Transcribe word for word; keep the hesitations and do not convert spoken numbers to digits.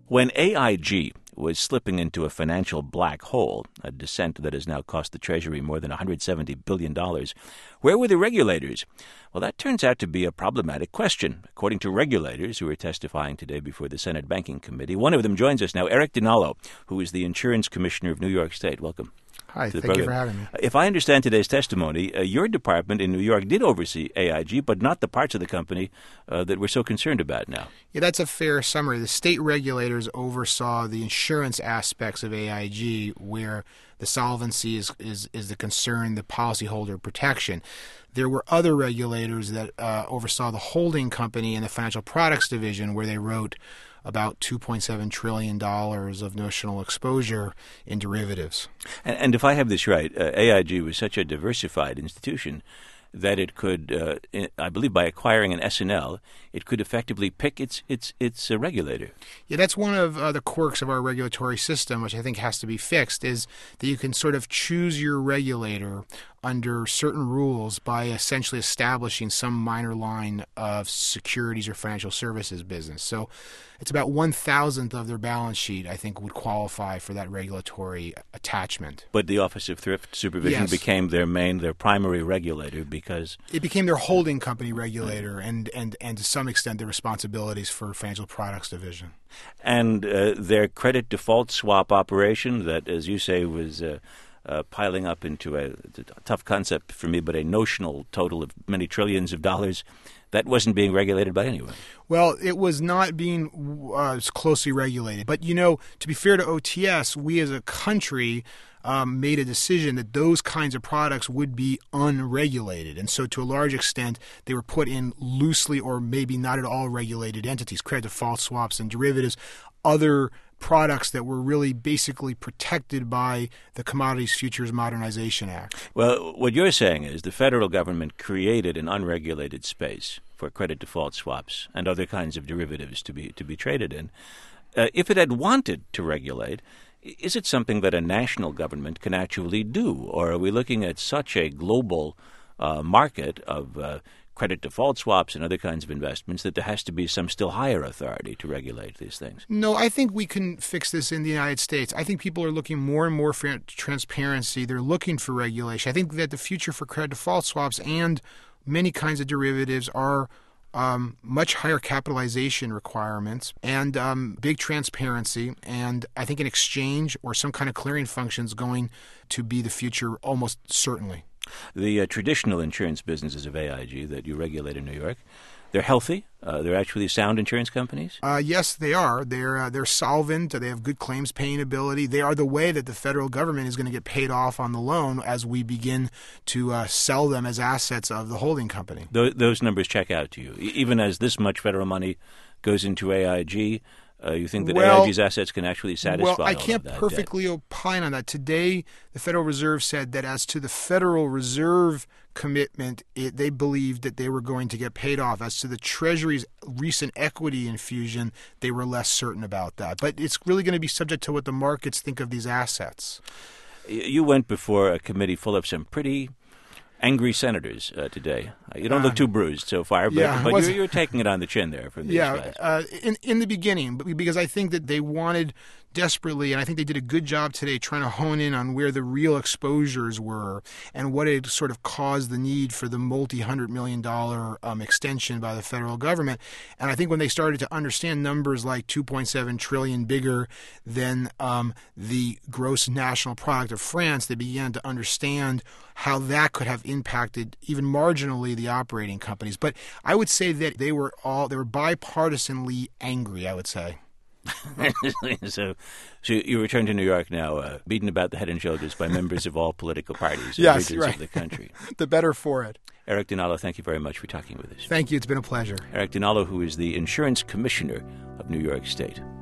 When A I G was slipping into a financial black hole, a descent that has now cost the Treasury more than one hundred seventy billion dollars, where were the regulators? Well, that turns out to be a problematic question, according to regulators who are testifying today before the Senate Banking Committee. One of them joins us now, Eric DiNallo, who is the Insurance Commissioner of New York State. Welcome. Hi, thank program. you for having me. If I understand today's testimony, uh, your department in New York did oversee A I G, but not the parts of the company uh, that we're so concerned about now. Yeah, that's a fair summary. The state regulators oversaw the insurance aspects of A I G, where the solvency is, is, is the concern, the policyholder protection. There were other regulators that uh, oversaw the holding company and the financial products division, where they wrote about two point seven trillion dollars of notional exposure in derivatives. And, and if I have this right, uh, A I G was such a diversified institution that it could, uh, I believe by acquiring an S and L, it could effectively pick its its its uh, regulator. Yeah, that's one of uh, the quirks of our regulatory system, which I think has to be fixed, is that you can sort of choose your regulator under certain rules by essentially establishing some minor line of securities or financial services business. So it's about one thousandth of their balance sheet, I think, would qualify for that regulatory attachment. But the Office of Thrift Supervision yes. became their main, their primary regulator because it became their holding company regulator, and and and to some extent their responsibilities for financial products division. And uh, their credit default swap operation, that, as you say, was Uh, Uh, piling up into a, a tough concept for me, but a notional total of many trillions of dollars, that wasn't being regulated by anyone. Well, it was not being uh, closely regulated. But, you know, to be fair to O T S, we as a country um, made a decision that those kinds of products would be unregulated. And so to a large extent, they were put in loosely or maybe not at all regulated entities, credit default swaps and derivatives, other products that were really basically protected by the Commodities Futures Modernization Act. Well, what you're saying is the federal government created an unregulated space for credit default swaps and other kinds of derivatives to be to be traded in. Uh, if it had wanted to regulate, is it something that a national government can actually do? Or are we looking at such a global uh, market of uh, credit default swaps and other kinds of investments that there has to be some still higher authority to regulate these things? No, I think we can fix this in the United States. I think people are looking more and more for transparency. They're looking for regulation. I think that the future for credit default swaps and many kinds of derivatives are um, much higher capitalization requirements and um, big transparency. And I think an exchange or some kind of clearing function is going to be the future almost certainly. The uh, traditional insurance businesses of A I G that you regulate in New York, they're healthy. Uh, they're actually sound insurance companies? Uh, yes, they are. They're uh, they're solvent. They have good claims paying ability. They are the way that the federal government is going to get paid off on the loan as we begin to uh, sell them as assets of the holding company. Th- those numbers check out to you. E- even as this much federal money goes into A I G, Uh, you think that well, A I G's assets can actually satisfy Well, I all can't of that perfectly debt? opine on that. Today, the Federal Reserve said that as to the Federal Reserve commitment, it, they believed that they were going to get paid off. As to the Treasury's recent equity infusion, they were less certain about that. But it's really going to be subject to what the markets think of these assets. You went before a committee full of some pretty angry senators uh, today. Uh, you don't look too bruised so far, but, yeah, but you're, you're taking it on the chin there from these yeah, guys. Uh, in, in the beginning, because I think that they wanted desperately, and I think they did a good job today trying to hone in on where the real exposures were and what had sort of caused the need for the multi-hundred million dollar um, extension by the federal government. And I think when they started to understand numbers like two point seven trillion dollars bigger than um, the gross national product of France, they began to understand how that could have impacted even marginally the operating companies. But I would say that they were all they were bipartisanly angry, I would say. so, so you return to New York now, uh, beaten about the head and shoulders by members of all political parties and yes, regions right. of the country. The better for it. Eric DiNallo, thank you very much for talking with us. Thank you. It's been a pleasure. Eric DiNallo, who is the Insurance Commissioner of New York State.